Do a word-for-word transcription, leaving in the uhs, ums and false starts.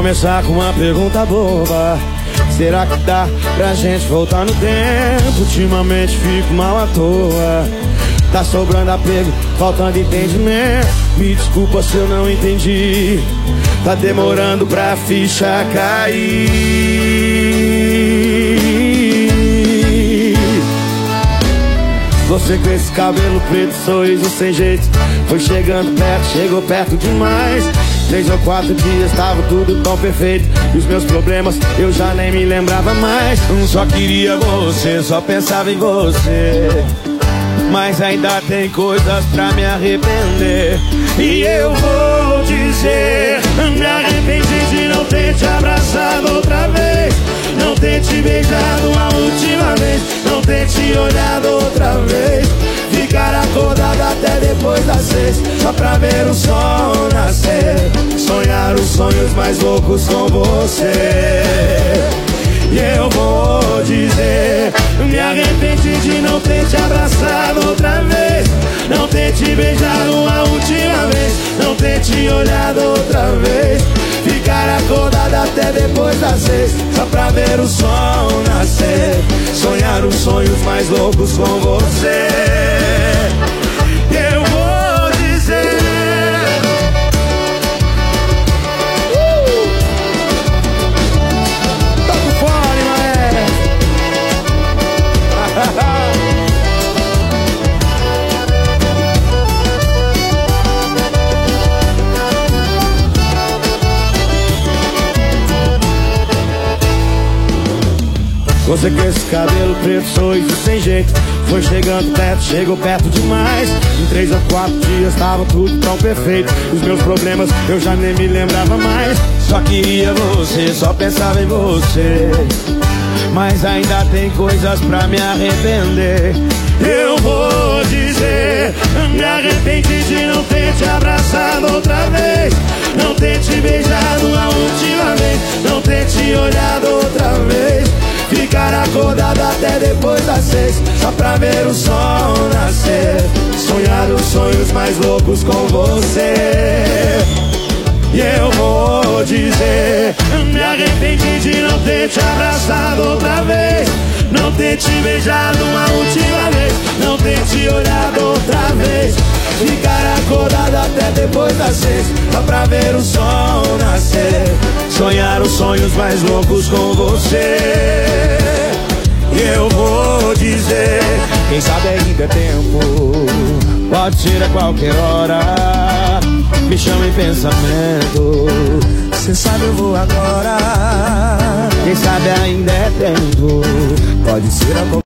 começar com uma pergunta boba. Será que dá pra gente voltar no tempo? Ultimamente fico mal à toa. Tá sobrando apego, faltando entendimento. Me desculpa se eu não entendi. Tá demorando pra ficha cair. Você com esse cabelo preto, sorriso sem jeito, foi chegando perto, chegou perto demais. Três ou quatro dias tava tudo tão perfeito, e os meus problemas eu já nem me lembrava mais. Só queria você, só pensava em você, mas ainda tem coisas pra me arrepender. E eu vou dizer, me arrependi de não ter te abraçado outra vez, não ter te beijado uma última vez, não ter te olhado outra vez, ficar acordado até depois das seis, só pra ver o sol nascer, sonhar os sonhos mais loucos com você. E eu vou dizer, me arrependi de não ter te abraçado outra vez, não ter te beijado uma última vez, não ter te olhado outra vez, ficar acordado até depois das seis, só pra ver o sol nascer, sonhar os sonhos mais loucos com você. Eu vou dizer, uh! Toca o fone, mané. Você com esse cabelo preto, sorriso sem jeito, foi chegando perto, chegou perto demais. Em três ou quatro dias tava tudo tão perfeito, os meus problemas eu já nem me lembrava mais. Só queria você, só pensava em você, mas ainda tem coisas pra me arrepender. Eu vou dizer, me arrependi de não ter te abraçado outra vez, não ter te beijado uma última vez, não ter te olhado outra vez, ficar acordado até depois das seis, só pra ver o sol nascer, sonhar os sonhos mais loucos com você. E eu vou dizer, me arrependi de não ter te abraçado outra vez, não ter te beijado uma última vez, não ter te olhado outra vez, ficar acordado até depois das seis, só pra ver o sol nascer, sonhar os sonhos mais loucos com você. E eu vou dizer, quem sabe ainda é tempo, pode ser a qualquer hora, me chama em pensamento, cê sabe eu vou agora. Quem sabe ainda é tempo, pode ser a qualquer hora.